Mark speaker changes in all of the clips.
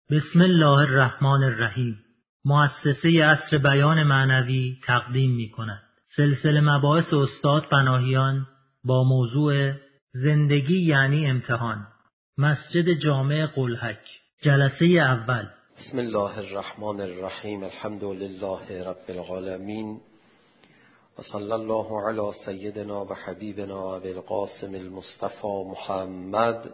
Speaker 1: بسم الله الرحمن الرحیم. مؤسسه عصر بیان معنوی تقدیم می‌کند سلسله مباحث استاد پناهیان با موضوع زندگی یعنی امتحان، مسجد جامع قلهک، جلسه اول.
Speaker 2: بسم الله الرحمن الرحیم. الحمد لله رب العالمین و صلی الله علی سیدنا و حبیبنا ابی القاسم المصطفى محمد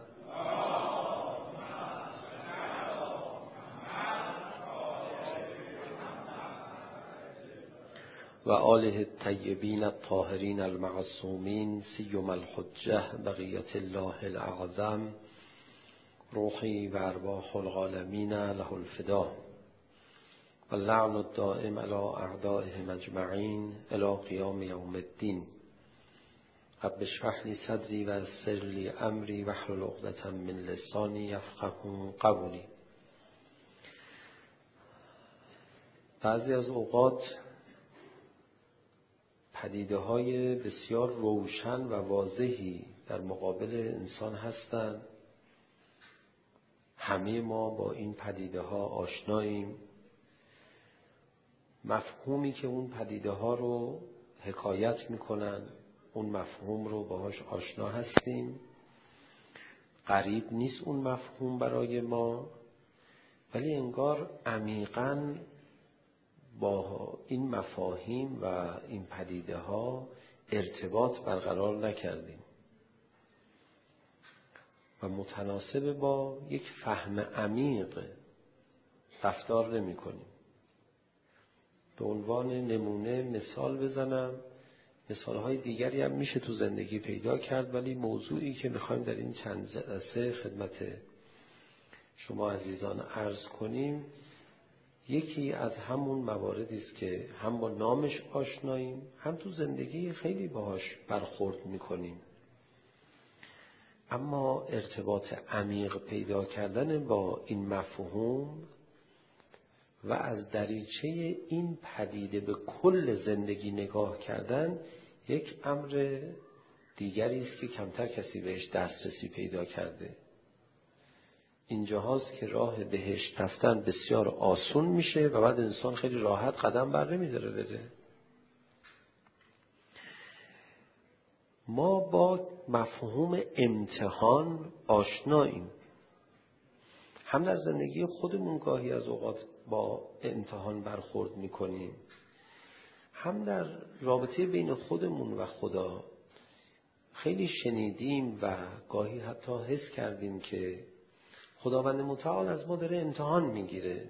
Speaker 2: و آله الطیبین الطاهرین المعصومین سیما الحجة بقیة الله الاعظم روحی و ارواح العالمین له الفدا و اللعن الدائم علی اعدائهم اجمعین الی قیام یوم الدین. رب اشرح لی صدری و یسر لی امری واحلل عقدة من لسانی یفقهوا قولی. بعضی از اوقات پدیده‌های بسیار روشن و واضحی در مقابل انسان هستند. همه ما با این پدیده‌ها آشناییم. مفهومی که اون پدیده‌ها رو حکایت می‌کنن، اون مفهوم رو باهاش آشنا هستیم. غریب نیست اون مفهوم برای ما، ولی انگار عمیقاً با این مفاهیم و این پدیده ها ارتباط برقرار نکردیم و متناسب با یک فهم عمیق رفتار نمی کنیم. به عنوان نمونه مثال بزنم، مثال های دیگری هم میشه تو زندگی پیدا کرد، ولی موضوعی که میخوایم در این چند جلسه خدمت شما عزیزان عرض کنیم یکی از همون مواردی است که هم با نامش آشناییم، هم تو زندگی خیلی باهاش برخورد میکنیم، اما ارتباط عمیق پیدا کردن با این مفهوم و از دریچه این پدیده به کل زندگی نگاه کردن یک امر دیگری است که کمتر کسی بهش دسترسی پیدا کرده. اینجا هاست که راه بهشت رفتن بسیار آسون میشه و بعد انسان خیلی راحت قدم بر نمیداره بده. ما با مفهوم امتحان آشناییم، هم در زندگی خودمون گاهی از اوقات با امتحان برخورد میکنیم، هم در رابطه بین خودمون و خدا خیلی شنیدیم و گاهی حتی حس کردیم که خداوند متعال از ما داره امتحان میگیره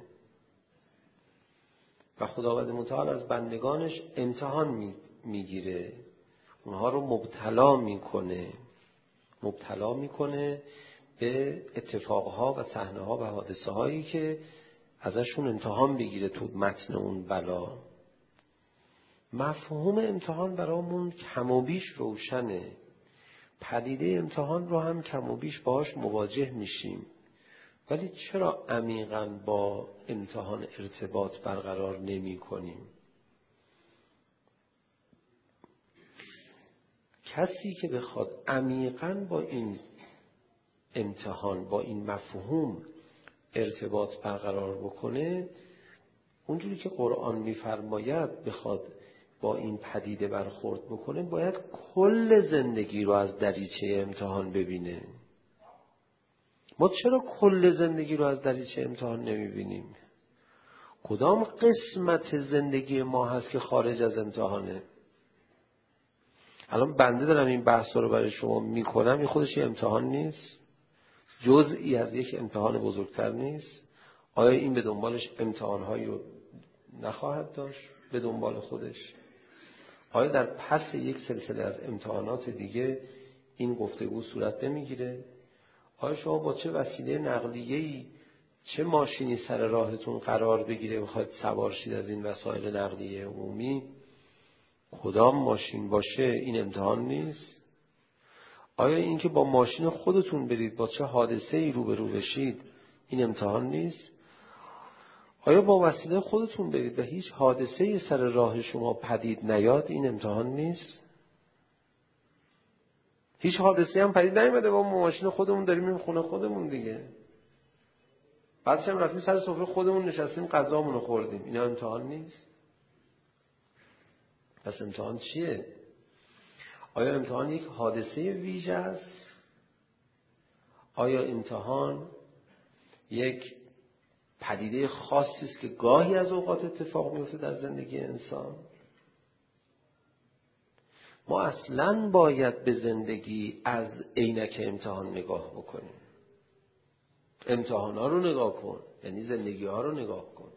Speaker 2: و خداوند متعال از بندگانش امتحان میگیره، اونها رو مبتلا میکنه به اتفاقها و صحنه‌ها و حادثه هایی که ازشون امتحان بگیره تو متن اون بلا. مفهوم امتحان برامون کم و بیش روشنه، پدیده امتحان رو هم کم و بیش باهاش مواجه میشیم، ولی چرا عمیقاً با امتحان ارتباط برقرار نمی کنیم؟ کسی که بخواد عمیقاً با این امتحان، با این مفهوم ارتباط برقرار بکنه، اونجوری که قرآن می‌فرماید بخواد با این پدیده برخورد بکنه، باید کل زندگی رو از دریچه امتحان ببینه. ما چرا کل زندگی رو از دریچه امتحان نمیبینیم؟ کدام قسمت زندگی ما هست که خارج از امتحانه؟ الان بنده دارم این بحث رو برای شما میکنم، این خودش یه امتحان نیست؟ جزئی از یک امتحان بزرگتر نیست؟ آیا این به دنبالش امتحانهایی رو نخواهد داشت به دنبال خودش؟ آیا در پس یک سلسله از امتحانات دیگه این گفتگو صورت نمیگیره؟ آیا شما با چه وسیله نقلیه‌ای، چه ماشینی سر راهتون قرار بگیره بخواید سوار شید از این وسایل نقلیه عمومی، کدام ماشین باشه این امتحان نیست؟ آیا این که با ماشین خودتون برید با چه حادثه‌ای روبرو بشید این امتحان نیست؟ آیا با وسیله خودتون برید و هیچ حادثه‌ای سر راه شما پدید نیاد این امتحان نیست؟ هیچ حادثه‌ای هم پدید نیامده با ماشین خودمون داریم میریم خونه خودمون دیگه. بعدش هم رفتیم سر سفره خودمون نشستیم غذامون رو خوردیم. اینا امتحان نیست؟ پس امتحان چیه؟ آیا امتحان یک حادثه ویژه است؟ آیا امتحان یک پدیده خاصی است که گاهی از اوقات اتفاق میفته در زندگی انسان؟ ما اصلاً باید به زندگی از عینک امتحان نگاه بکنیم. امتحان ها رو نگاه کن، یعنی زندگی ها رو نگاه کن،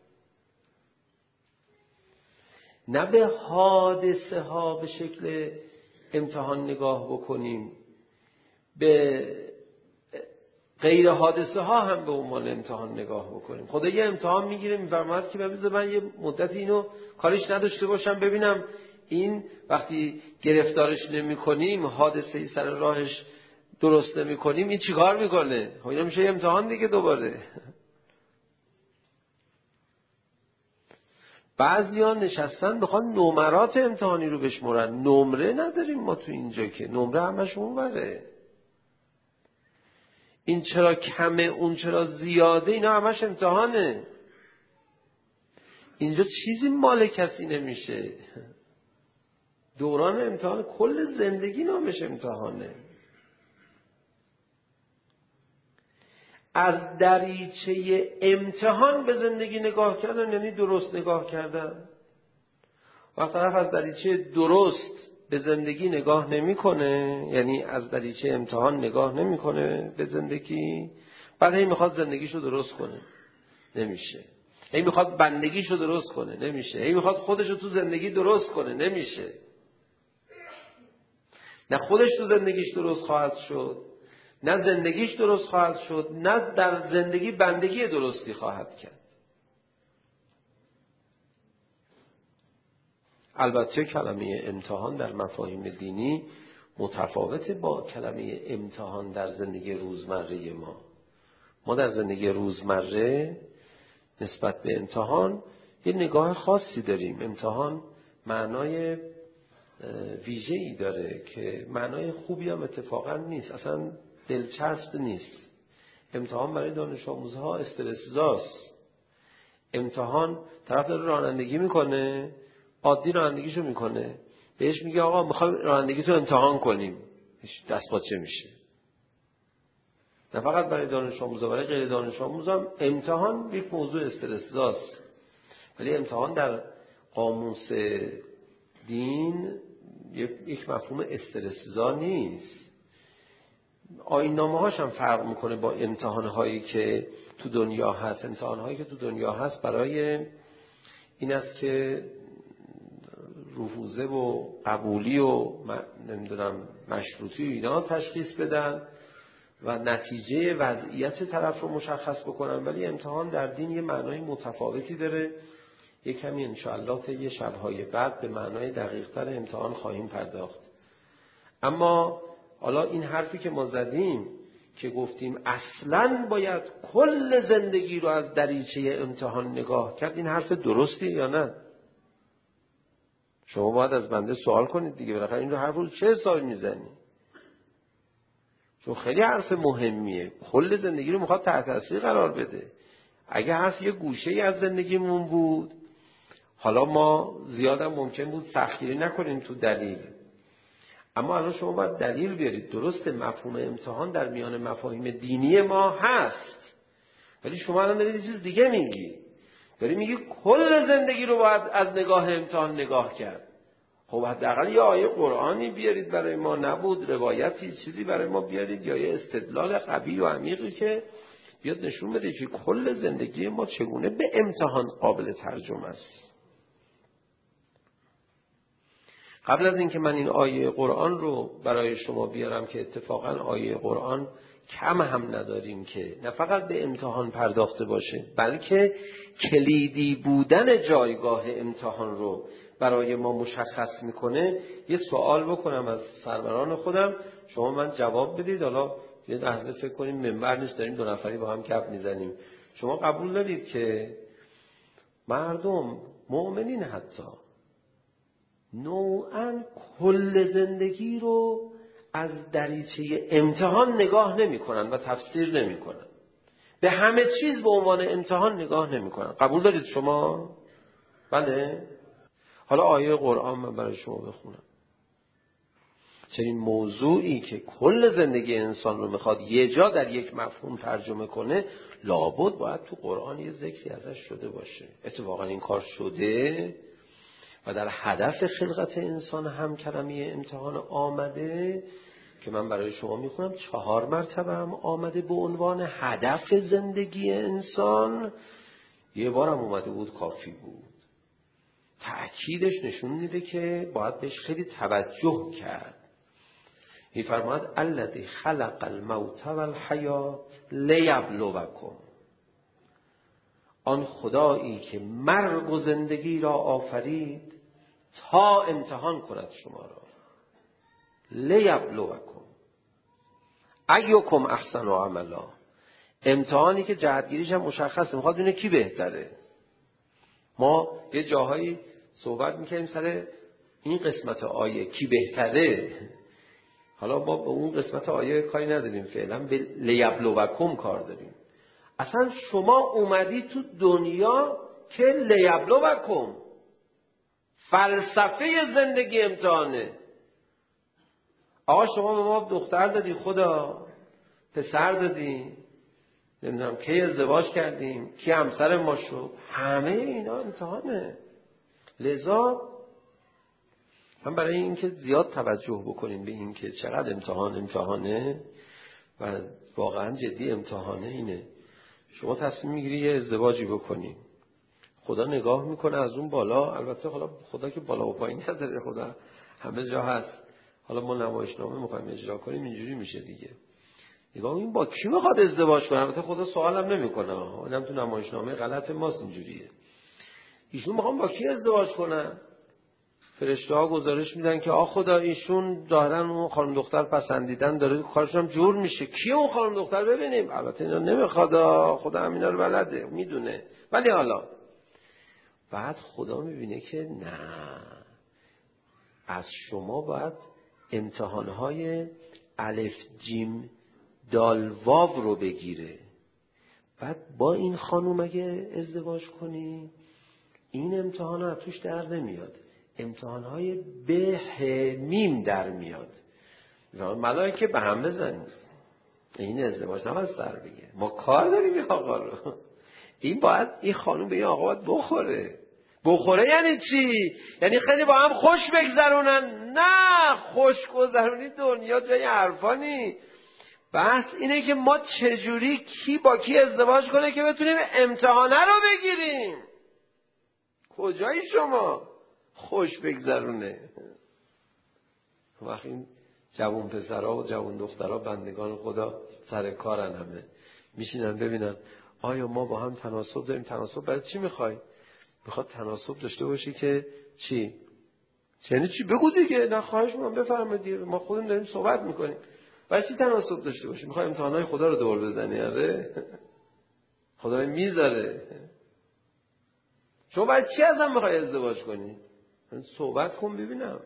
Speaker 2: نه به حادثه ها به شکل امتحان نگاه بکنیم، به غیر حادثه ها هم به عنوان امتحان نگاه بکنیم. خدا یه امتحان میگیره میفرماید که بذار من یه مدت اینو کارش نداشته باشم ببینم این وقتی گرفتارش نمی کنیم، حادثه‌ای سر راهش درست نمی کنیم، این چیکار میکنه؟ اینا میشه یه امتحان دیگه دوباره. بعضی‌ها نشستن بخوان نمرات امتحانی رو بشمرن. نمره نداریم ما تو اینجا که، نمره همش اونوره. این چرا کمه، اون چرا زیاده، اینا همش امتحانه. اینجا چیزی مال کسی نمیشه. دوران امتحان کل زندگی نامش امتحانه. از دریچه امتحان به زندگی نگاه کردن یعنی درست نگاه کردن. وقت طرف از دریچه درست به زندگی نگاه نمی‌کنه، یعنی از دریچه امتحان نگاه نمی‌کنه به زندگی، بعد هی میخواد زندگیشو درست کنه، نمیشه. هی میخواد بندگیشو درست کنه، نمیشه. هی میخواد خودشو تو زندگی درست کنه، نمیشه. نه خودش تو زندگیش درست خواهد شد، نه زندگیش درست خواهد شد، نه در زندگی بندگی درستی خواهد کرد. البته کلمه امتحان در مفاهیم دینی متفاوته با کلمه امتحان در زندگی روزمره ما. ما در زندگی روزمره نسبت به امتحان یه نگاه خاصی داریم. امتحان معنای ویژه‌ای داره که معنای خوبی هم اتفاقا نیست، اصلا دلچسب نیست. امتحان برای دانش آموزها استرس‌زاست. امتحان طرف داره رانندگی میکنه، عادی رانندگیشو میکنه، بهش میگه آقا میخوایم رانندگیتو امتحان کنیم، هیچ دست پاچه میشه. نه فقط برای دانش آموزا، برای غیر دانش آموزا هم امتحان یک موضوع استرس‌زاست. ولی امتحان در قاموس دین یک مفهوم استرس‌زا نیست. آیین‌نامه‌هاش هم فرق میکنه با امتحان‌هایی که تو دنیا هست. امتحان‌هایی که تو دنیا هست برای این است که رفوزه و قبولی و نمیدونم مشروطی و اینا تشخیص بدن و نتیجه وضعیت طرف رو مشخص بکنن. ولی امتحان در دین یه معنای متفاوتی داره. یه کمی انشاءالله تا یه شب‌های بعد به معنای دقیق‌تر امتحان خواهیم پرداخت. اما حالا این حرفی که ما زدیم که گفتیم اصلاً باید کل زندگی رو از دریچه امتحان نگاه کرد، این حرف درستیه یا نه؟ شما باید از بنده سوال کنید دیگه، بالاخره این رو حرف رو چه حسابی میزنی؟ چون خیلی حرف مهمیه، کل زندگی رو میخواد تحت تاثیر قرار بده. اگه حرف یه گوشه‌ای از زندگیمون بود، حالا ما زیادم ممکن بود سختگیری نکنیم تو دلیل، اما الان شما باید دلیل بیارید. درست مفهوم امتحان در میان مفاهیم دینی ما هست، ولی شما الان دارید چیز دیگه میگی. داری میگی کل زندگی رو باید از نگاه امتحان نگاه کرد. خب حداقل یه آیه قرآنی بیارید برای ما، نبود روایتی چیزی برای ما بیارید، یا یه استدلال قوی و عمیقی که بیاد نشون بده که کل زندگی ما چگونه به امتحان قابل ترجمه است. قبل از اینکه من این آیه قرآن رو برای شما بیارم که اتفاقا آیه قرآن کم هم نداریم که نه فقط به امتحان پرداخته باشه، بلکه کلیدی بودن جایگاه امتحان رو برای ما مشخص میکنه. یه سوال بکنم از سروران خودم، شما من جواب بدید. حالا یه لحظه فکر کنیم منبر نیست، داریم دو نفری با هم گپ میزنیم. شما قبول دارید که مردم مؤمنین حتی نوعاً کل زندگی رو از دریچه امتحان نگاه نمی کنن و تفسیر نمی کنن؟ به همه چیز به عنوان امتحان نگاه نمی‌کنن. قبول دارید شما؟ بله؟ حالا آیه قرآن من برای شما بخونم. چنین موضوعی که کل زندگی انسان رو میخواد یه جا در یک مفهوم ترجمه کنه، لابد باید تو قرآن یه ذکری ازش شده باشه. اتفاقا این کار شده و در هدف خلقت انسان هم کلمه امتحان آمده که من برای شما میخونم. 4 مرتبه هم آمده به عنوان هدف زندگی انسان. یه بارم اومده بود کافی بود. تأکیدش نشون میده که باید بهش خیلی توجه کرد. میفرماید الذی خلق الموت والحیات لیبلوکم. آن خدایی که مرگ و زندگی را آفرید تا امتحان کند شما را. لیبلوکم ایکم احسن عملا. امتحانی که جهتگیریش هم مشخصه، میخواد ببینه کی بهتره. ما یه جاهایی صحبت میکنیم سر این قسمت آیه کی بهتره. حالا ما به اون قسمت آیه کاری نداریم، فعلا به لیبلوکم کار داریم. اصلا شما اومدی تو دنیا که لیبلوکم، فلسفه زندگی امتحانه. آقا شما به ما دختر دادی، خدا پسر دادی، نمیدونم کی ازدواج کردیم، کی همسر ما شد، همه اینا امتحانه. لذا من برای اینکه زیاد توجه بکنیم به این که چقدر امتحانه و واقعا جدی امتحانه اینه. شما تصمیم میگیری یه ازدواجی بکنی، خدا نگاه میکنه از اون بالا. البته حالا خدا که بالا و پایین نداره، خدا همه جا هست. حالا ما نمایشنامه میخوایم اجرا کنیم اینجوری میشه دیگه. نگاه این با کی میخواد ازدواج کنه؟ البته خدا سوالم نمیکنه، آدم تو نمایشنامه غلط ماست اینجوریه. ایشون میخوام با کی ازدواج کنن؟ فرشته‌ها گزارش میدن که خدا ایشون دارن اون خانم دختر پسندیدن، داره کارشون جور میشه، کی اون خانم دختر ببینیم. البته اینا نمیخواد، خدا همینا رو بلده، میدونه. ولی حالا بعد خدا میبینه که نه، از شما باید امتحانهای الف جیم دال واو رو بگیره. بعد با این خانوم اگه ازدواج کنی این امتحان ها توش در نمیاد، امتحانهای به میم در میاد. ملائکه به هم بزنید، این ازدواج نباید سر بگه. ما کار داریم این آقا رو. این باید این خانوم به این آقا باید بخوره. یعنی چی؟ یعنی خیلی با هم خوش بگذرونن؟ نه، خوش گذرونی دنیا جای حرفانی. بحث اینه که ما چجوری کی با کی ازدواج کنه که بتونیم امتحانه رو بگیریم. کجایی شما؟ خوش بگذرونه. وقتی این جوان پسرها و جوان دخترها بندگان خدا سر کارن، همه میشینن ببینن آیا ما با هم تناسب داریم. تناسب برای چی میخوای؟ میخواد تناسب داشته باشی که چی؟ یعنی چی؟ بگو دیگه. نه خواهش میکنم بفرمایید، ما خودمون داریم صحبت میکنیم. برای چی تناسب داشته باشی؟ میخوای امتحانای خدا رو دور بزنی؟ آره خدا میذاره. شما باید چی ازم میخوای ازدواج کنی؟ من صحبت کن ببینم.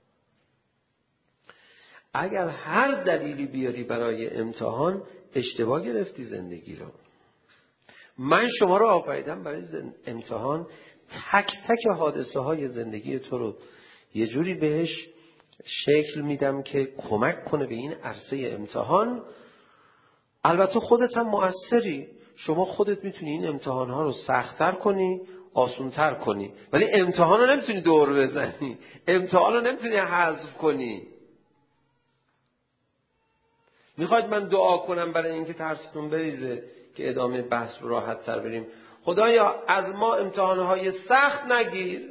Speaker 2: اگر هر دلیلی بیاری برای امتحان، اشتباه گرفتی زندگی رو. من شما رو آفریدم برای امتحان. تک تک حادثه های زندگی تو رو یه جوری بهش شکل میدم که کمک کنه به این عرصه امتحان. البته خودت هم مؤثری. شما خودت میتونی این امتحان ها رو سخت‌تر کنی، آسان‌تر کنی، ولی امتحان رو نمیتونی دور بزنی، امتحان رو نمیتونی حذف کنی. میخواید من دعا کنم برای اینکه ترستون بریزه که ادامه بحث رو راحت تر بریم؟ خدایا از ما امتحانهای سخت نگیر.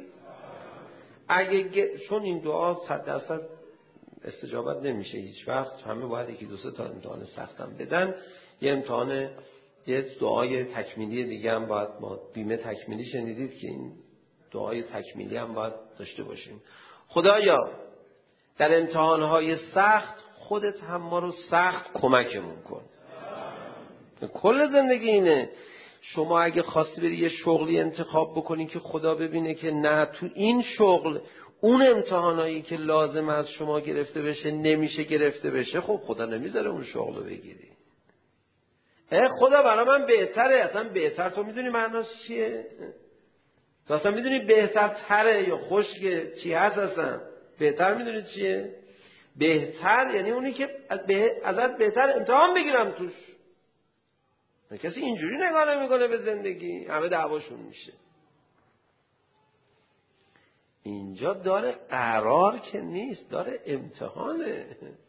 Speaker 2: چون این دعا 100% استجابت نمیشه هیچ وقت، همه باید 1-2-3 تا امتحان سخت هم بدن. یه دعای تکمیلی دیگه هم باید، ما بیمه تکمیلی شنیدید که این دعای تکمیلی هم باید داشته باشیم. خدایا در امتحانهای سخت خودت هم ما رو سخت کمکمون کن. کل زندگی اینه. شما اگه خواستی بری یه شغلی انتخاب بکنی که خدا ببینه که نه تو این شغل اون امتحانایی که لازم از شما گرفته بشه نمیشه گرفته بشه، خب خدا نمیذاره اون شغل رو بگیری. خدا برای من بهتره. اصلا بهتر تو میدونی معناش چیه؟ تو اصلا میدونی بهتر تره یا خشکه چی هست؟ اصلا بهتر میدونی چیه؟ بهتر یعنی اونی که ازت بهتر امتحان بگیرم توش. کسی اینجوری نگاه نمیکنه به زندگی، همه دعواشون میشه. اینجا داره قرار که نیست، داره امتحانه.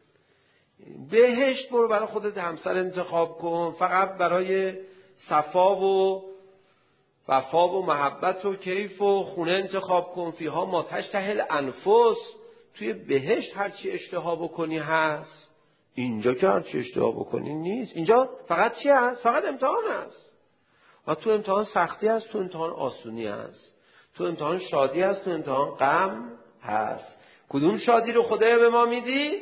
Speaker 2: بهشت برو برای خودت همسر انتخاب کن، فقط برای صفا و وفا و محبت و کیف و خونه انتخاب کن. فیها ما تشتهی الانفس. توی بهشت هرچی اشتها بکنی هست، اینجا که هرچی اشتها بکنی نیست. اینجا فقط چی هست؟ فقط امتحان هست. و تو امتحان سختی هست، تو امتحان آسونی هست، تو امتحان شادی هست، تو امتحان غم هست. کدوم شادی رو خدا به ما میدی؟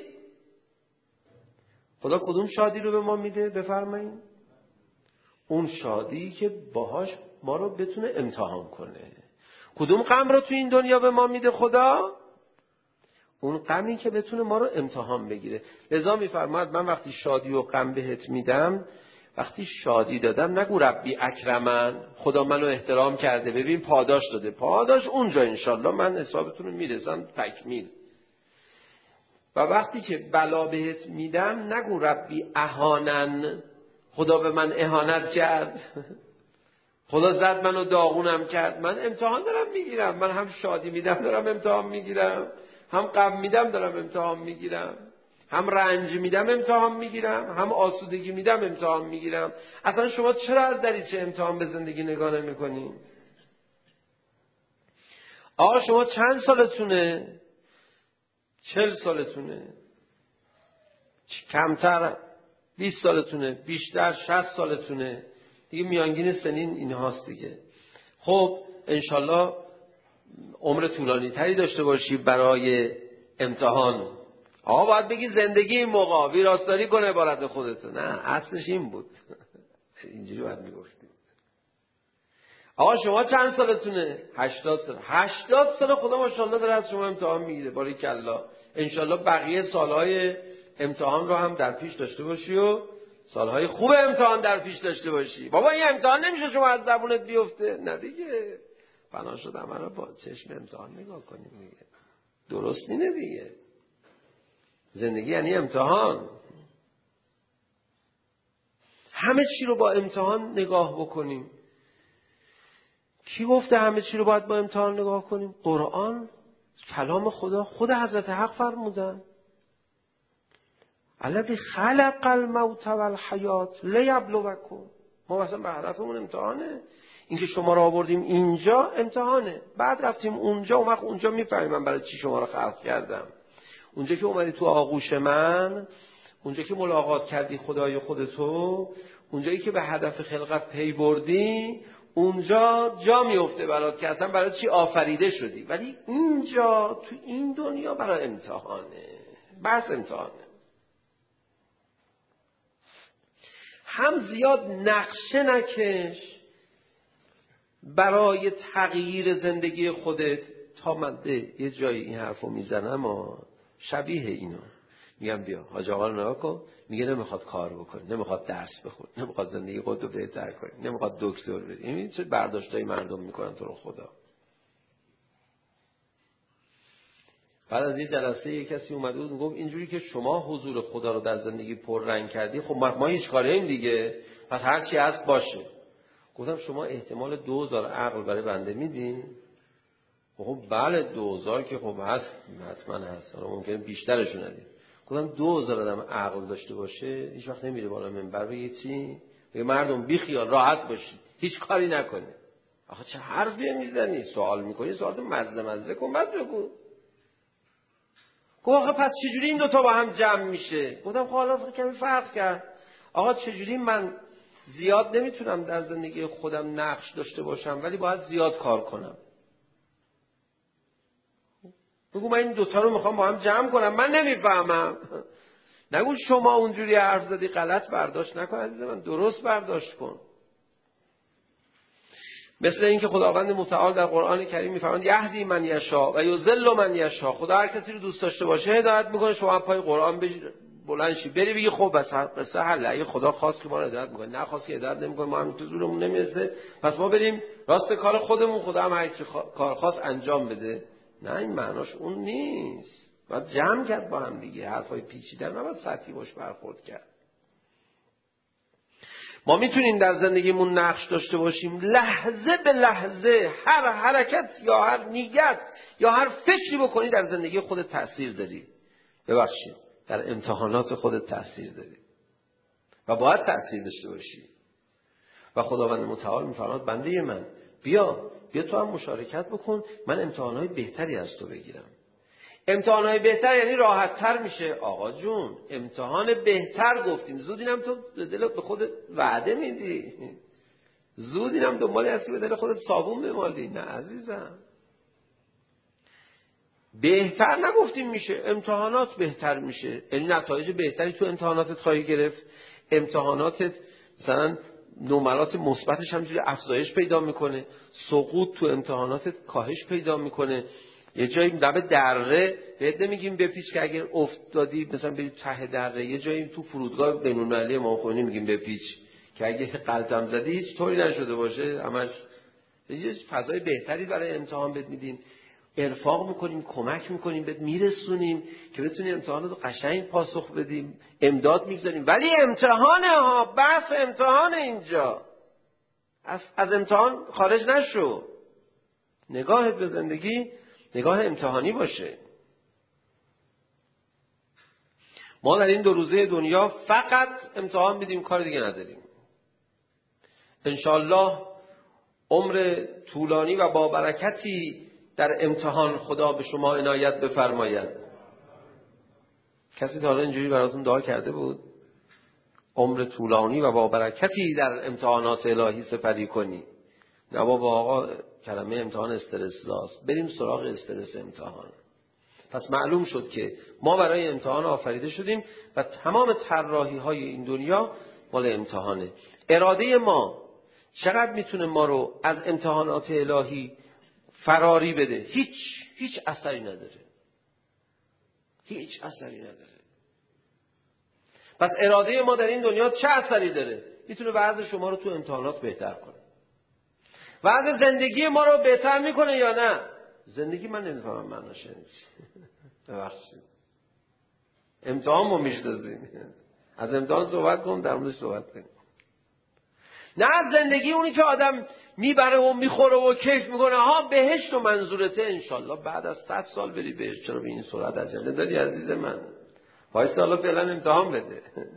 Speaker 2: خدا کدوم شادی رو به ما میده؟ بفرمایید. اون شادی که باهاش ما رو بتونه امتحان کنه. کدوم غم رو تو این دنیا به ما میده خدا؟ اون غمی که بتونه ما رو امتحان بگیره. لذا میفرماید من وقتی شادی و غم بهت میدم، وقتی شادی دادم نگو ربی اکرمن، خدا منو احترام کرده ببین پاداش داده. پاداش اونجا انشالله من حسابتون رو میرسم تکمیل. و وقتی که بلا بهت میدم نگو ربی اهانن، خدا به من اهانت کرد، خدا زد منو داغونم کرد. من امتحان دارم میگیرم. من هم شادی میدم دارم امتحان میگیرم، هم غم میدم دارم امتحان میگیرم، هم رنج میدم امتحان میگیرم، هم آسودگی میدم امتحان میگیرم. اصلا شما چرا از دریچه امتحان به زندگی نگاه نمی‌کنین؟ آقا شما چند سالتونه؟ 40 سالتونه؟ کمتر 20 سالتونه؟ بیشتر 60 سالتونه؟ دیگه میانگین سنین این هاست دیگه. خب انشالله عمر طولانی تری داشته باشی برای امتحان. آقا باید بگی زندگی این موقع ویراستاری کنه عبارت خودتو. نه اصلش این بود. اینجوری باید میگفتیم. آقا شما چند سالتونه؟ 80 سال. 80 سال خدا ماشاءالله داره از شما امتحان میگیره. باریکالله. انشالله بقیه سالهای امتحان رو هم در پیش داشته باشی و سالهای خوب امتحان در پیش داشته باشی. بابا این امتحان نمیشه شما از زبونت بیفته. نه دیگه. بنا شد همه رو با چشم امتحان نگاه کنیم دیگه. درست اینه دیگه. زندگی یعنی امتحان. همه چی رو با امتحان نگاه بکنیم. کی گفته همه چی رو باید با امتحان نگاه کنیم؟ قرآن، کلام خدا، خود حضرت حق فرمودن الذی خلق الموت والحیات لیبلوکم. ما مثلا به هدفمون امتحانه. اینکه شما رو آوردیم اینجا امتحانه. بعد رفتیم اونجا، اون وقت اونجا میفهمیم من برای چی شما رو خلق کردم. اونجا که اومدی تو آغوش من، اونجا که ملاقات کردی خدای خودتو، اونجایی که به هدف خلقت پی بردی، اونجا جا میفته برات که اصلا برای چی آفریده شدی. ولی اینجا تو این دنیا برای امتحانه. بس امتحانه. هم زیاد نقشه نکش برای تغییر زندگی خودت. تا من یه جایی این حرفو میزنم و شبیه اینو میگم بیا حاج آقا رو نگاه کن، میگه نمیخواد کار بکنه، نمیخواد درس بخونه، نمیخواد زندگی خودت رو بهتر کنی، نمیخواد دکتر بری. این چه برداشتای مردم میکنن تو رو خدا. بعد از یه جلسه یه کسی اومده بود میگفت اینجوری که شما حضور خدا رو در زندگی پررنگ کردی، خب ما هیچ کاریم دیگه، پس هر چی هست باشه. گفتم شما احتمال 2000 عقل برای بنده میدین؟ خب بله 2000 که خب هست، حتما هست، ممکنه بیشترشو ندید. گفتم 2000 آدم عقل داشته باشه هیچ وقت نمیره بالا منبر بگه چی؟ بگه مردم بی خیال راحت باشید هیچ کاری نکنه. آخه چه حرفی میزنی؟ سوال میکنی، سوالت مزه کن بعد بگو. گفت آخه پس چجوری این دوتا با هم جمع میشه؟ گفتم خب حالا کمی فرق کرد. آقا چجوری من زیاد نمیتونم در زندگی خودم نقش داشته باشم ولی باید زیاد کار کنم؟ بگو من این دوتا رو میخوام با هم جمع کنم. من نمیفهمم. نگو شما اونجوری حرف زدی غلط برداشت نکن عزیز من، درست برداشت کن. مثل اینکه خداوند متعال در قرآن کریم میفرماید یهدی من یشاء و یضل من یشاء. خدا هر کسی رو دوست داشته باشه هدایت میکنه. شما پای قرآن بلند شی بری بگی خب بس قصه حل، اگه خدا خواست که ما رو هدایت میکنه، نه خواست که هدایت نمیکنه، ما هم تو زورمون نمیرسه، پس ما بریم راست کار خودمون، خدا هم هر چی کار خواست انجام بده. نه، این معناش اون نیست. باید جمع کرد با هم دیگه، حرفای پیچیده نباید سطحی باش برخورد کرد. ما میتونیم در زندگیمون نقش داشته باشیم، لحظه به لحظه هر حرکت یا هر نیت یا هر فکری بکنی در زندگی خودت تأثیر داری. ببخشید، در امتحانات خودت تأثیر داری و باید تأثیر داشته باشی. و خداوند متعال میفرماد بنده من بیا تو هم مشارکت بکن، من امتحانات بهتری از تو بگیرم. امتحانات بهتر یعنی راحت تر میشه. آقا جون امتحان بهتر گفتیم، زود اینم تو به خودت وعده میدی، زود اینم دنبالی هست که به دل خودت صابون بمالی. نه عزیزم، بهتر نگفتیم میشه، امتحانات بهتر میشه، یعنی نتایج بهتری تو امتحاناتت خواهی گرفت. امتحاناتت مثلا نمرات مثبتش همینجوری افزایش پیدا میکنه، سقوط تو امتحاناتت کاهش پیدا میکنه. یه جایی لب دره بهت نمیگیم بپیچ که اگر افتادی مثلا بری ته دره، یه جایی تو فرودگاه بین‌المللی امام خمینی میگیم بپیچ که اگه غلطم زدی هیچ طوری نشده باشه، همش یه فضای بهتری برای امتحان بهت میدیم، ارفاق میکنیم، کمک میکنیم، بهت میرسونیم که بتونی امتحانات رو قشنگ پاسخ بدیم، امداد میگذاریم. ولی امتحانه ها، بحث امتحان اینجا، از امتحان خارج نشو. نگاهت به زندگی نگاه امتحانی باشه. ما در این 2 روزه دنیا فقط امتحان میدیم، کار دیگه نداریم. انشاءالله عمر طولانی و با برکتی در امتحان خدا به شما عنایت بفرماید. کسی تا حالا اینجوری براتون دعا کرده بود؟ عمر طولانی و با برکتی در امتحانات الهی سپری کنی. نه بابا آقا، کلمه امتحان استرس زاست، بریم سراغ استرس امتحان. پس معلوم شد که ما برای امتحان آفریده شدیم و تمام طراحی های این دنیا مال امتحانه. اراده ما چقدر میتونه ما رو از امتحانات الهی فراری بده؟ هیچ اثری نداره. هیچ اثری نداره. پس اراده ما در این دنیا چه اثری داره؟ میتونه وضع شما رو تو امتحانات بهتر کنه. وضع زندگی ما رو بهتر میکنه یا نه؟ زندگی من نمیفهمم معناش چیه. ببخشید. امتحان ما میشناسیم. از امتحان صحبت کنم، در موردش صحبت کنیم. نه از زندگی اونی که آدم میبره و میخوره و کیف میکنه. ها بهشت و منظورته انشالله بعد از 100 سال بری بهشت. چرا به این سرعت عجله داری عزیز من؟ وایسا حالا فعلا امتحان بده.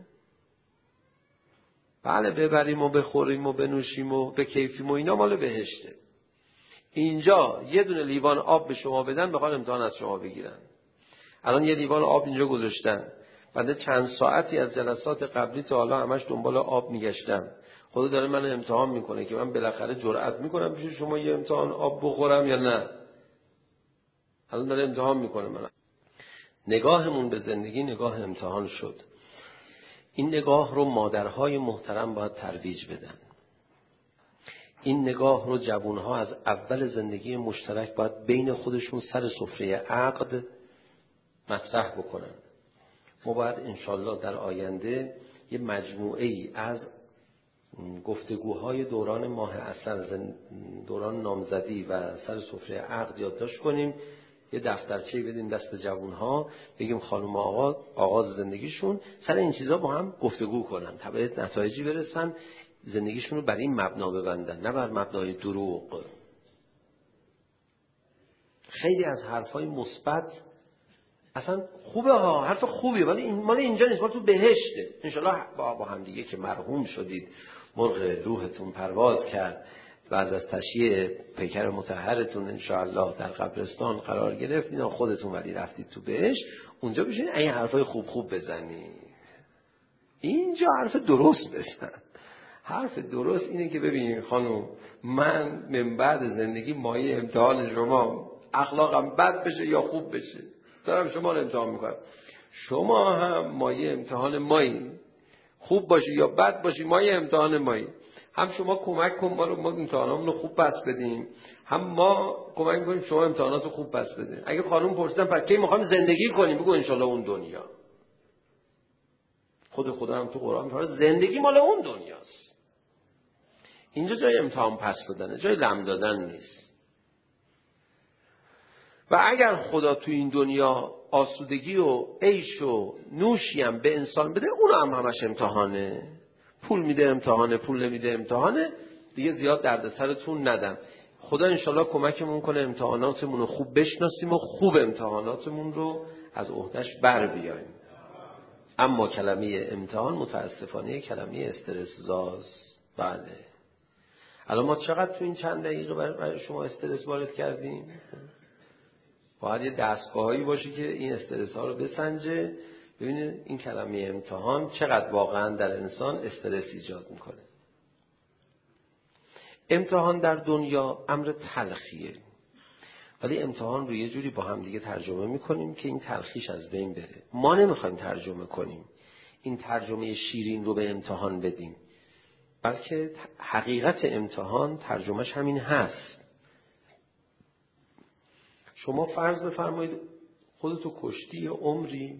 Speaker 2: بله ببریم و بخوریم و بنوشیم و بکیفیم و اینا مال بهشته. اینجا یه دونه لیوان آب به شما بدن بخوان امتحان از شما بگیرن. الان یه لیوان آب اینجا گذاشتن، بعد چند ساعتی از جلسات قبلی تا حالا همش دنبال آب میگشتم. خدا داره من امتحان میکنه که من بالاخره جرأت میکنم پیش شما یه امتحان آب بخورم یا نه. الان داره امتحان میکنه من. نگاهمون به زندگی نگاه امتحان شد. این نگاه رو مادرهای محترم باید ترویج بدن. این نگاه رو جوانها از اول زندگی مشترک باید بین خودشون سر سفره عقد مطرح بکنن. ما باید انشالله در آینده یه مجموعه ای از گفتگوهای دوران ماه عسل، دوران نامزدی و سر سفره عقد یادداشت کنیم، یه دفترچه بدیم دست جوانها، بگیم خانم آقا آغاز زندگیشون سر این چیزا با هم گفتگو کنن تا به نتایجی برسن، زندگیشون رو بر این مبنا ببندن، نه بر مبنای دروغ. خیلی از حرفای مثبت اصلا خوبه ها، حرف خوبیه، ولی این مال اینجا نیست، مال تو بهشته. انشالله با هم دیگه که مرحوم شدید، مرغ روحتون پرواز کرد و از تشییع پیکر مطهرتون انشالله در قبرستان قرار گرفت، اینا خودتون ولی رفتید تو بهشت، اونجا بشین این حرفای خوب بزنید. اینجا حرف درست بزن. حرف درست اینه که ببینید خانم، من من بعد زندگی مایه امتحان شما، اخلاقم بد بشه یا خوب بشه دارم شما رو امتحان میکنم. شما هم مایه امتحان مایی، خوب باشی یا بد باشی مایه امتحان مایی. هم شما کمک کن ما امتحانامون رو خوب پس بدیم، هم ما کمک کنیم شما امتحانات رو خوب پس بدین. اگه خانم پرسیدن پس کی میخوام زندگی کنیم، بگو انشالله اون دنیا. خدا هم تو قرآن میفرماید زندگی مال اون دنیاست. اینجا جای امتحان پس دادنه، جای لم دادن نیست. و اگر خدا تو این دنیا آسودگی و عیش و نوشی هم به انسان بده، اون هم همش امتحانه. پول میده امتحانه، پول نمیده امتحانه. دیگه زیاد دردسرتون ندم. خدا انشالله کمکمون کنه امتحاناتمون رو خوب بشناسیم و خوب امتحاناتمون رو از عهده‌اش بر بیاییم. اما کلمه امتحان متاسفانه کلمه استرس زاست. بله. الان ما چقدر تو این چند دقیقه برای شما استرس وارد کردیم؟ باید یه دستگاهی باشه که این استرس ها رو بسنجه، ببینه این کلمه امتحان چقدر واقعا در انسان استرس ایجاد میکنه. امتحان در دنیا امر تلخیه، ولی امتحان رو یه جوری با هم دیگه ترجمه میکنیم که این تلخیش از بین بره. ما نمیخوایم ترجمه کنیم، این ترجمه شیرین رو به امتحان بدیم، بلکه حقیقت امتحان ترجمهش همین هست. شما فرض بفرمایید خودتو کشتی عمری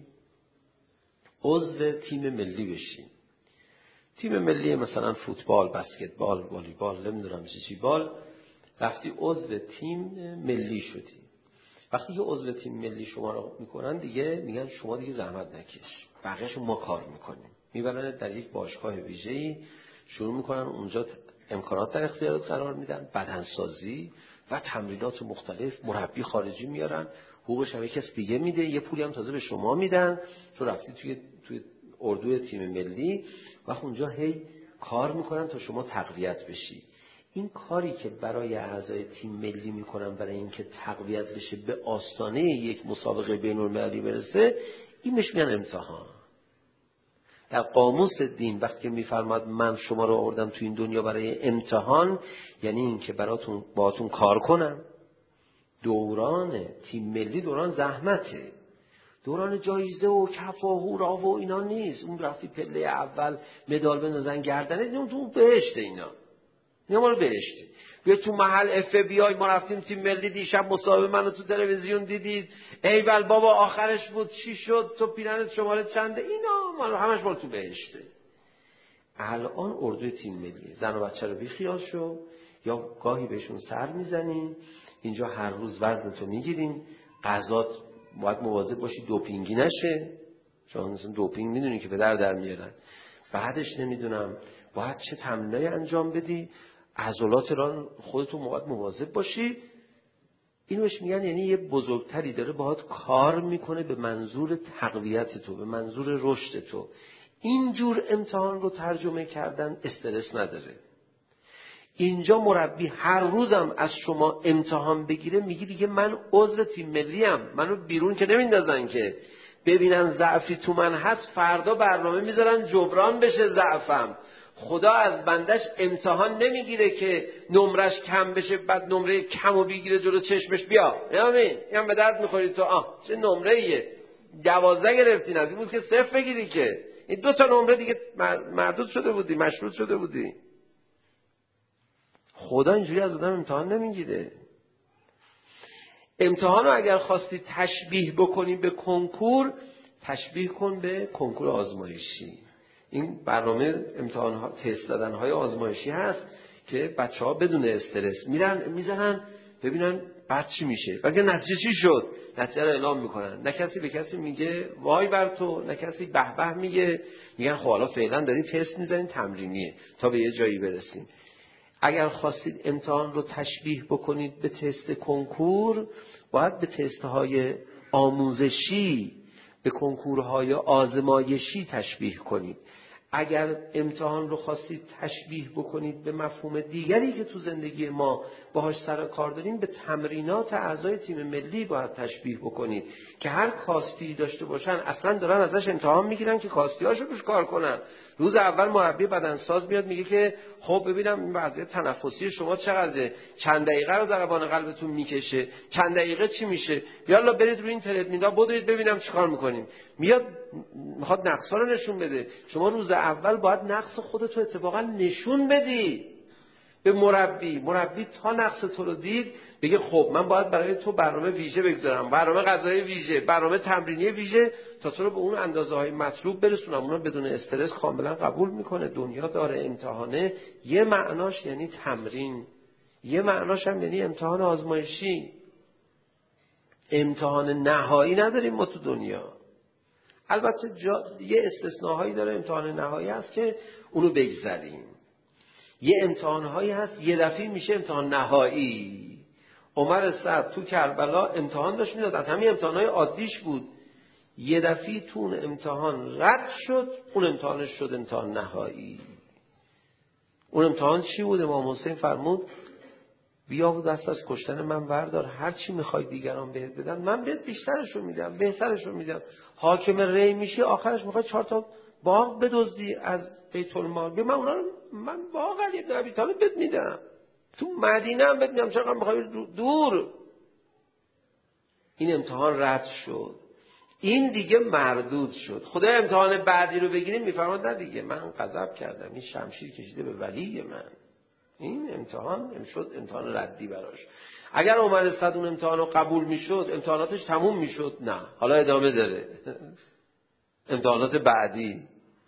Speaker 2: عضو تیم ملی بشین. تیم ملی مثلا فوتبال، بسکتبال، والیبال، نمیدونم چی بال، رفتی عضو تیم ملی شدی. وقتی که عضو تیم ملی شما رو میکنن دیگه میگن شما دیگه زحمت نکش، بقیه‌شو ما کار میکنیم. میبرن در یک باشگاه ویژه‌ای، شروع میکنن اونجا امکانات در اختیارت قرار میدن، بدنسازی و تمرینات مختلف، مربی خارجی میارن، حقوقش هم کس دیگه میده، یه پولی هم تازه به شما میدن تو رفتی توی اردوی تیم ملی و اونجا هی کار میکنن تا شما تقویت بشی. این کاری که برای اعضای تیم ملی میکنن برای اینکه تقویت بشه به آستانه یک مسابقه بین‌المللی برسه، این بهش میگن امتحان. در قاموس دین وقتی میفرماد من شما رو آوردم تو این دنیا برای امتحان، یعنی این که باهاتون کار کنم. دوران تیم ملی دوران زحمته، دوران جایزه و کف و هورا و اینا نیست. اون رفتی پله اول مدال بندازن گردنه، اون تو بهشت، اینا ما رو بهشتی. بیا تو محل اف بی آی، ما رفتیم تیم ملی دیشب مسابقه، منو تو تلویزیون دیدید، ایول بابا آخرش بود چی شد، تو پیرنت شماره چنده، اینا ما همش مال تو بهشته. الان اردوی تیم ملی، زن و بچه رو بیخیال شو، یا گاهی بهشون سر میزنیم. اینجا هر روز وزنتو میگیریم، غذات باید مواظب باشی دوپینگی نشه، چون مثلا دوپینگ میدونی که به در میارن. بعدش نمیدونم باید چه تمرینایی انجام بدی، عضلات را خودتو باید مواظب باشی. اینوش میگن یعنی یه بزرگتری داره باهات کار میکنه به منظور تقویت تو، به منظور رشد تو. اینجور امتحان رو ترجمه کردن استرس نداره. اینجا مربی هر روزم از شما امتحان بگیره، میگی دیگه من عضو تیم ملیم، منو بیرون که نمیندازن که، ببینن ضعفی تو من هست فردا برنامه میذارن جبران بشه ضعفم. خدا از بندش امتحان نمیگیره که نمرش کم بشه، بعد نمره کمو بگیره جلو چشمش، بیا همین هم به درد میخوری تو، چه نمره ایه 12 گرفتین، از این بود که 0 بگیری، که این 2 تا نمره دیگه مردود شده بودی، مشروط شده بودی. خدا اینجوری از آدم امتحان نمیگیره. امتحان رو اگر خواستی تشبیه بکنی به کنکور، تشبیه کن به کنکور آزمایشی. این برنامه امتحان ها، تست دادن های آزمایشی هست که بچه ها بدون استرس میزنن ببینن بعد چی میشه، بلکه نتیجه چی شد، نتیجه رو اعلام میکنن. نه کسی به کسی میگه وای بر تو، نه کسی به به میگه، میگن خب حالا فعلا داری تست میزنین تمرینیه تا به یه جایی برسیم. اگر خواستید امتحان رو تشبیه بکنید به تست کنکور، باید به تست‌های آموزشی، به کنکورهای آزمایشی تشبیه کنید. اگر امتحان رو خواستید تشبیه بکنید به مفهوم دیگری که تو زندگی ما باهاش سر و کار داریم، به تمرینات اعضای تیم ملی باید تشبیه بکنید که هر کاستی داشته باشن اصلا دارن ازش امتحان میگیرن که کاستی‌هاشو روش کار کنن. روز اول مربی بدنساز میاد میگه که خب ببینم این وضعیت تنفسی شما چقدره، چند دقیقه رو ضربان قلبتون میکشه، چند دقیقه چی میشه، یالا برید روی این ترمینال بدوید ببینم چیکار میکنیم. میاد میخواد نقصا رو نشون بده. شما روز اول باید نقص خودتو اتفاقا نشون بدی، به مربی تا نقص تو رو دید بگه خب من باید برای تو برنامه ویژه بگذارم، برنامه غذایی ویژه، برنامه تمرینی ویژه تا تو رو به اون اندازه های مطلوب برسونم. اونو بدون استرس کاملا قبول میکنه. دنیا داره امتحانه، یه معناش یعنی تمرین، یه معناش هم یعنی امتحان آزمایشی. امتحان نهایی نداریم ما تو دنیا. البته یه استثناهایی داره، امتحان نهایی هست که اونو بگذریم. یه امتحانهایی هست یه دفعه میشه امتحان نهایی. عمر سعد تو کربلا امتحان داشت میداد، از همین امتحانهای عادیش بود، یه دفعه تو اون امتحان رد شد، اون امتحانش شد امتحان نهایی. اون امتحان چی بود؟ امام حسین فرمود بیا و دست از کشتن من بردار، هر چی میخوای دیگران بهت بدن من بهت بیشترشو میدم، بهترشو میدم. حاکم ری میشی آخرش میخوای 4 تا باغ بدزدی از بیت المال، بیا من اونا رو من باغ علی بن ابی طالب بهت میدم، تو مدینه هم بهت میدم، چرا میخوای دور. این امتحان رد شد، این دیگه مردود شد. خدا امتحان بعدی رو بگیریم میفرماد نه دیگه من غضب کردم، این شمشیر کشیده به ولی من، این امتحان شد امتحان ردی براش. اگر عمر سعد اون امتحان رو قبول میشد امتحاناتش تموم میشد، نه حالا ادامه داره امتحانات بعدی.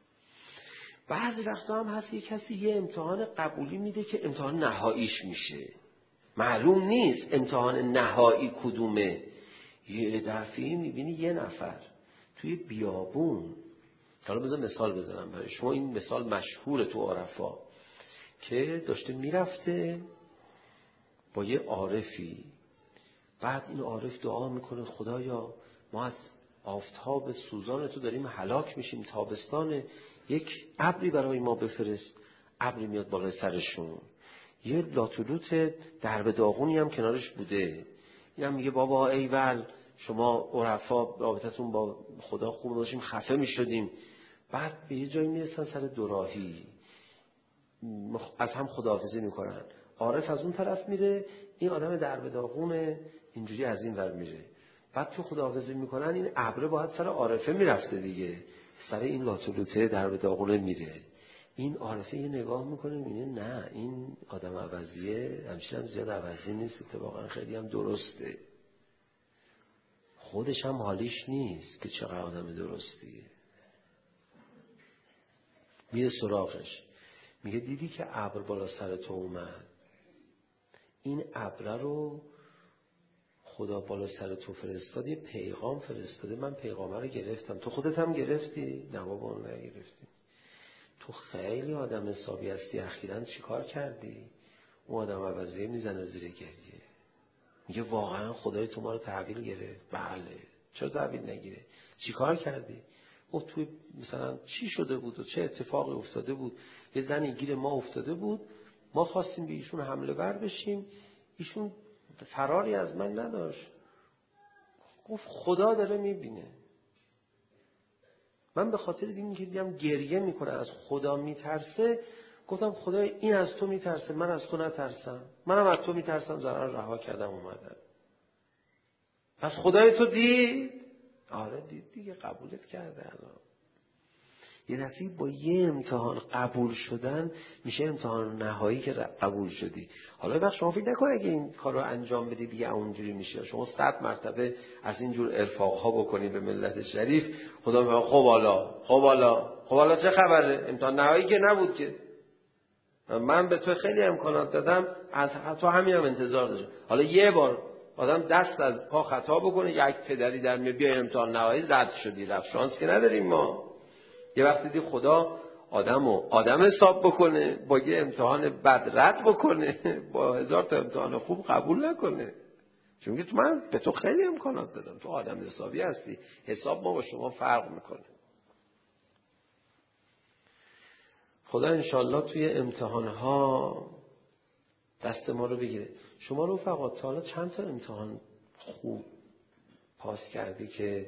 Speaker 2: بعضی وقتا هم هست یه کسی یه امتحان قبولی میده که امتحان نهاییش میشه، معلوم نیست امتحان نهایی کدومه. یه دفعه میبینی یه نفر توی بیابون، حالا بذار مثال بزنم برای شما، این مثال مشهوره تو عرفا، که داشته میرفته با یه عارفی، بعد این عارف دعا میکنه خدایا ما از آفتاب سوزان تو داریم هلاک میشیم، تابستان، یک ابری برای ما بفرست. ابری میاد بالای سرشون، یه لاتولوت درب داغونی هم کنارش بوده. اینم میگه بابا ایول شما عرفا رابطتون با خدا خوب داشتیم خفه میشدیم. بعد به یه جایی میرسن سر دوراهی، از هم خداحافظی میکنن. عارف از اون طرف میره، این آدم درب داغونه اینجوری از این ور میره. بعد تو خداحافظی میکنن، این ابره باید سر عارفه میرفته دیگه، سر این لاتولوته درب داغونه میره. این عارفه یه نگاه میکنه میبینه نه این آدم عوضیه، همچنین هم زیاد عوضی نیست، اتفاقا خیلی هم درسته. خودش هم حالیش نیست که چقدر آدم درستیه. میره سراغش، میگه دیدی که ابر بالا سر تو اومد، این ابر رو خدا بالا سر تو فرستاد، یه پیغام فرستاده، من پیغامه رو گرفتم، تو خودت هم گرفتی؟ نه بابا اون نگرفتی. تو خیلی آدم حسابی هستی، اخیراً چی کار کردی؟ اون آدم عوضیه میزنه زیر گریه، میگه واقعا خدای تو ما رو تحویل گرفت؟ بله. چرا تحویل نگیره؟ چی کار کردی؟ گفت توی مثلا چی شده بود و چه اتفاقی افتاده بود، یه زنی گیر ما افتاده بود، ما خواستیم به ایشون حمله ور بشیم، ایشون فراری از من نداشت. گفت خدا داره میبینه. من به خاطر این که دیدم گریه میکنه از خدا میترسه، گفتم خدای این از تو میترسه، من از تو نترسم، منم از تو میترسم، ضرر رها کردم اومدم. پس خدای تو دید؟ آره دید دیگه، قبولت کرده. الان یه دفعه با یه امتحان قبول شدن میشه امتحان نهایی که قبول شدی. حالا بخش شما فکر نکنه اگه این کار رو انجام بدی دیگه اونجوری میشه. شما 100 مرتبه از اینجور ارفاقها بکنی به ملت شریف، خدا میگه خب حالا چه خبره؟ امتحان نهایی که نبود که، من به تو خیلی امکانات دادم، از تو همین هم انتظار داشتم. حالا یه بار آدم دست از پا خطا بکنه، یک پدری در میاد بیا امتحان نهایی رد شدی، رفت. شانس که نداریم ما. یه وقتی دی خدا آدم حساب بکنه، با یه امتحان بد رد بکنه، با 1000 تا امتحان خوب قبول نکنه. چون که من به تو خیلی امکانات دادم، تو آدم حسابی هستی، حساب ما با شما فرق میکنه. خدا انشالله توی امتحانها دست ما رو بگیره. شما رفقا تا حالا چند تا امتحان خوب پاس کردی که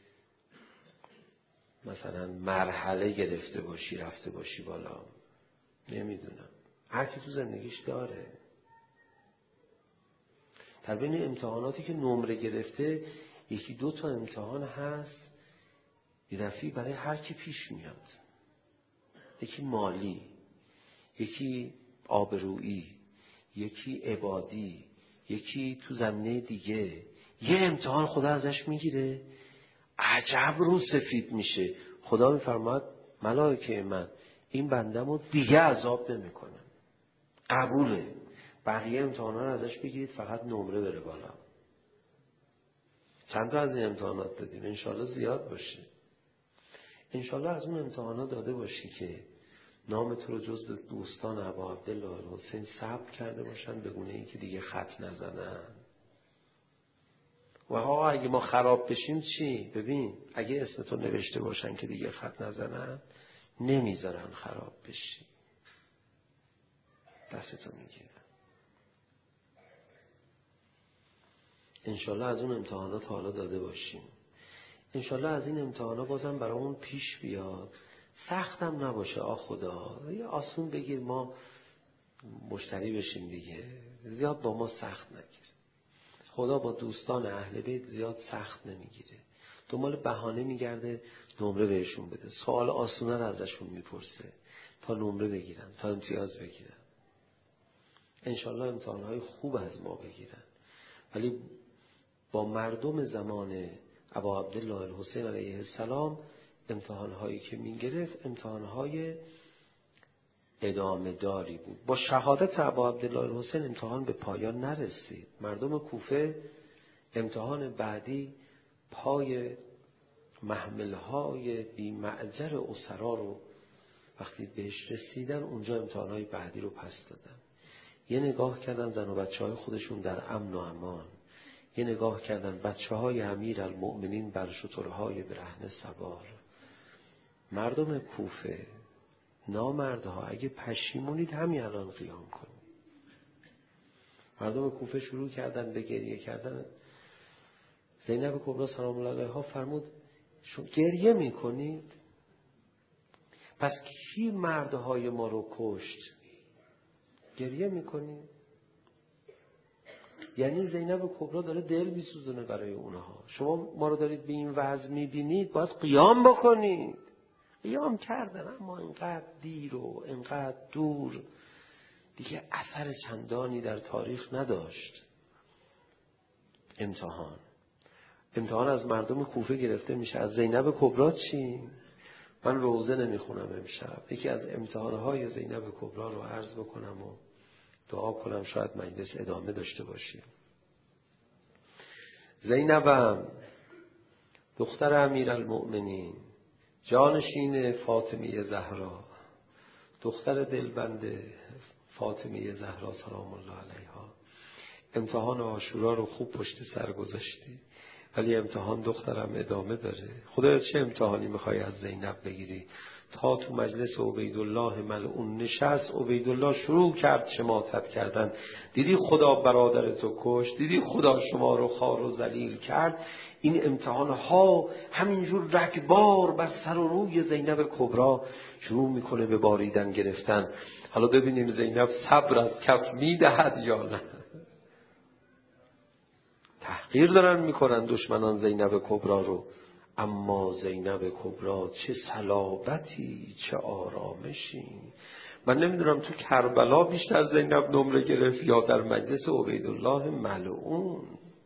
Speaker 2: مثلا مرحله گرفته باشی رفته باشی بالا؟ نمیدونم، هر کی تو زندگیش داره. در بین امتحاناتی که نمره گرفته 1-2 تا امتحان هست یه دفعه برای هر کی پیش میاد. یکی مالی، یکی آبرویی، یکی عبادی، یکی تو زمینه دیگه. یه امتحان خدا ازش میگیره، عجب رو سفید میشه. خدا میفرماد ملائکه من این بندمو دیگه عذاب نمیکنم، قبوله. بقیه امتحانا رو ازش بگیرید فقط نمره بره بالا. چند تا از این امتحانات دادیم؟ انشالله زیاد باشه. انشالله از اون امتحانات داده باشی که نام تو رو جز به دوستان ابا عبدالله الحسین ثبت کرده باشن، به گونه ای که دیگه خط نزنن. و ها اگه ما خراب بشیم چی؟ ببین اگه اسم تو نوشته باشن که دیگه خط نزنن، نمیذارن خراب بشی، دستتو میگیرن. انشالله از اون امتحانات حالا داده باشیم. انشالله از این امتحانات بازم برامون پیش بیاد، سختم نباشه. خدا یه آسون بگیر ما مشتری بشیم دیگه، زیاد با ما سخت نگیر. خدا با دوستان اهل بیت زیاد سخت نمیگیره، دنبال بهانه میگرده نمره بهشون بده. سوال آسونه رو ازشون میپرسه تا نمره بگیرن، تا امتیاز بگیرن. انشالله امتحانهای خوب از ما بگیرن. ولی با مردم زمان ابا عبدالله الحسین علیه السلام امتحانهایی که میگرفت امتحانهای ادامه داری بود. با شهادت ابا عبدالله الحسین امتحان به پایان نرسید. مردم کوفه امتحان بعدی پای محملهای بی معجر اسرا رو وقتی بهش رسیدن، اونجا امتحانهای بعدی رو پس دادن. یه نگاه کردن زن و بچه های خودشون در امن و امان، یه نگاه کردن بچه های امیر المؤمنین بر شترهای برهنه سوار. مردم کوفه نامردها، اگه پشیمونید همین الان قیام کنید. مردم کوفه شروع کردن به گریه کردن. زینب کبرا سلام الله علیها فرمود شما گریه میکنید؟ پس کی مردهای ما رو کشت؟ گریه میکنید؟ یعنی زینب کبرا داره دل میسوزونه برای اونها. شما ما رو دارید به این وضع میبینید، باید قیام بکنید. قیام کردن، اما اینقدر دیر و اینقدر دور، دیگه اثر چندانی در تاریخ نداشت. امتحان از مردم کوفه گرفته میشه. از زینب کبرا چی؟ من روزه نمیخونم امشب. یکی از امتحانهای زینب کبرا رو عرض بکنم و دعا کنم شاید مجلس ادامه داشته باشیم. زینبم دختر امیرالمؤمنین، جانشین فاطمه زهرا، دختر دلبند فاطمه زهرا سلام الله علیها، امتحان عاشورا رو خوب پشت سر گذاشتی، ولی امتحان دخترم ادامه داره. خدا چه امتحانی میخوای از زینب بگیری؟ تا تو مجلس عبیدالله ملعون نشست، عبیدالله شروع کرد شماتت کردن. دیدی خدا برادرتو کشت؟ دیدی خدا شما رو خوار و ذلیل کرد؟ این امتحانها همینجور رگبار بر سر و روی زینب کبرا شروع میکنه به باریدن گرفتن. حالا ببینیم زینب صبر از کف میدهد یا نه. تحقیر دارن میکنن دشمنان زینب کبرا رو، اما زینب کبرا چه صلابتی، چه آرامشی. من نمیدونم تو کربلا بیشتر زینب نمره گرفت یا در مجلس عبیدالله ملعون.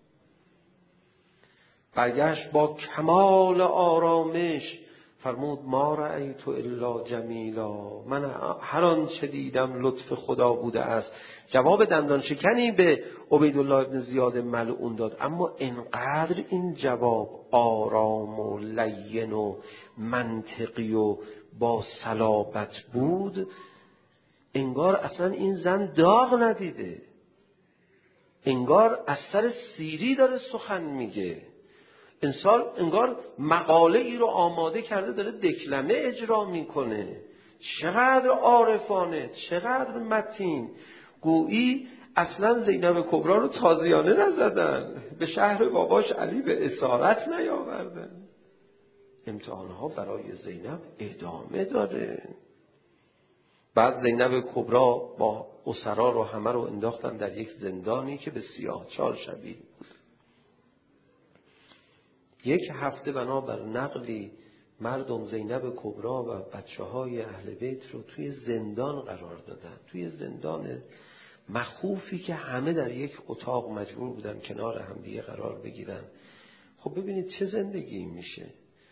Speaker 2: برگشت با کمال آرامش فرمود ما رأیت الا جمیلا، من هر آنچه دیدم لطف خدا بوده است. جواب دندان شکنی به عبیدالله ابن زیاد ملعون داد، اما انقدر این جواب آرام و لین و منطقی و با صلابت بود، انگار اصلا این زن داغ ندیده، انگار از سر سیری داره سخن میگه. انگار مقاله ای رو آماده کرده داره دکلمه اجرا میکنه. چقدر عارفانه، چقدر متین. گویی اصلا زینب کبرا رو تازیانه نزدن، به شهر باباش علی به اسارت نیاوردن. امتحانها برای زینب ادامه داره. بعد زینب کبرا با اسرا رو همه رو انداختن در یک زندانی که به سیاهچال شبیه بود. یک هفته بنابر نقلی مردم زینب کبرا و بچه های اهل بیت رو توی زندان قرار دادن، توی زندان مخوفی که همه در یک اتاق مجبور بودن کنار هم دیگه قرار بگیرن. خب ببینید چه زندگی میشه.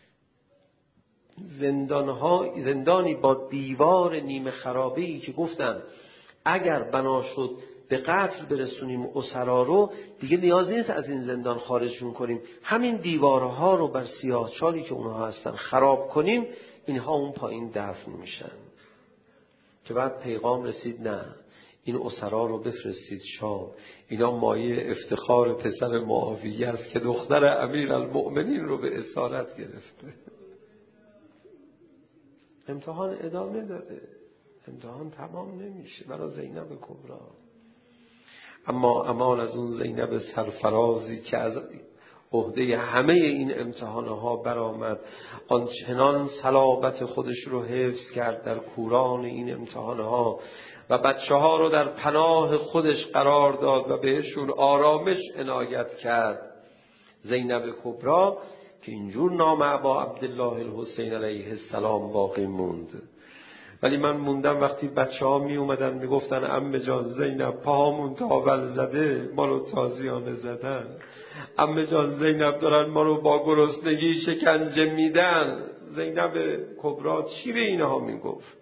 Speaker 2: زندانی با دیوار نیمه خرابه‌ای که گفتن اگر بنا شد به قتل برسونیم اسرا رو، دیگه نیاز نیست از این زندان خارجشون کنیم، همین دیوارها رو بر سیاهچالی که اونها هستن خراب کنیم، اینها اون پایین دفن میشن. که بعد پیغام رسید نه، این اسرا رو بفرستید شام، اینا مایه افتخار پسر معاویه است که دختر امیرالمؤمنین رو به اسارت گرفته. امتحان ادامه داره، امتحان تمام نمیشه برای زینب کبرا. اما امان از اون زینب سرفرازی که از عهده همه این امتحانها برآمد، آنچنان صلابت خودش رو حفظ کرد در کوران این امتحانها و بچه‌ها رو در پناه خودش قرار داد و بهشون آرامش عنایت کرد. زینب کبرا که اینجور نام ابا عبدالله الحسین علیه السلام باقی موند. ولی من موندم وقتی بچه‌ها می اومدن می گفتن عمه جان زینب پاهامون تاول زده، ما رو تازیانه زدن، عمه جان زینب دارن ما رو با گرسنگی شکنجه میدن. زینب کبرا چی به اینها می گفت؟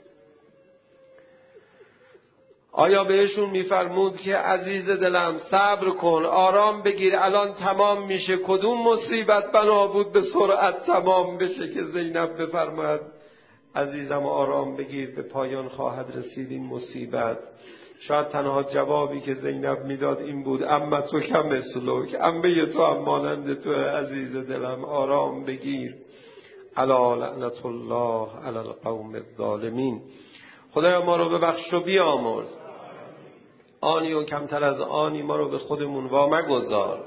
Speaker 2: آیا بهشون میفرمود که عزیز دلم صبر کن، آرام بگیر، الان تمام میشه؟ کدوم مصیبت بنا بود به سرعت تمام بشه که زینب بفرماید عزیزم آرام بگیر، به پایان خواهد رسید این مصیبت؟ شاید تنها جوابی که زینب میداد این بود اما تو کم مثلک، عمه تو هم مانند تو عزیز دلم، آرام بگیر. الا لعنت الله علی القوم الظالمین. خدایا ما رو ببخش و بیامرز، آنی و کمتر از آنی ما رو به خودمون وامگذار.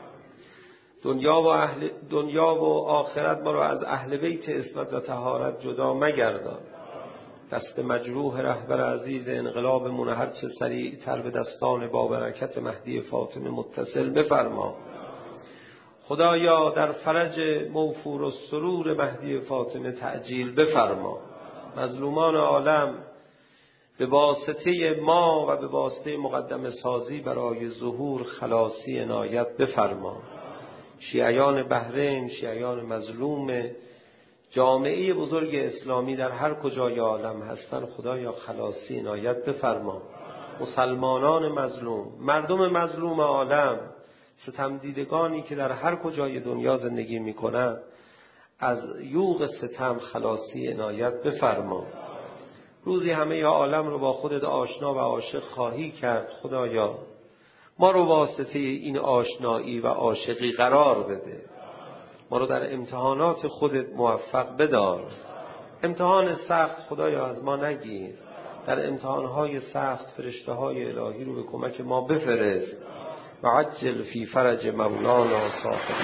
Speaker 2: دنیا و آخرت ما رو از اهل بیت عصمت و طهارت جدا مگردان. دست مجروح رهبر عزیز انقلابمون هر چه سریعتر به دستان با برکت مهدی فاطمه متصل بفرما. خدایا در فرج موفور و سرور مهدی فاطمه تعجیل بفرما. مظلومان عالم به واسطه ما و به واسطه مقدم سازی برای ظهور خلاصی عنایت بفرما. شیعیان بحرین، شیعیان مظلوم، جامعه بزرگ اسلامی در هر کجای عالم هستن، خدایا خلاصی عنایت بفرما. مسلمانان مظلوم، مردم مظلوم عالم، ستمدیدگانی که در هر کجای دنیا زندگی میکنن، از یوغ ستم خلاصی عنایت بفرما. روزی همه عالم رو با خودت آشنا و عاشق خواهی کرد. خدایا ما رو واسطه این آشنایی و عاشقی قرار بده، ما رو در امتحانات خودت موفق بدار. امتحان سخت خدایا از ما نگیر، در امتحانهای سخت فرشته های الهی رو به کمک ما بفرست. و عجل فی فرج مولانا صاحب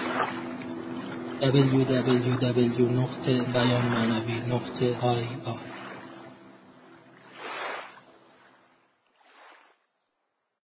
Speaker 1: www.beyanmanavi.ir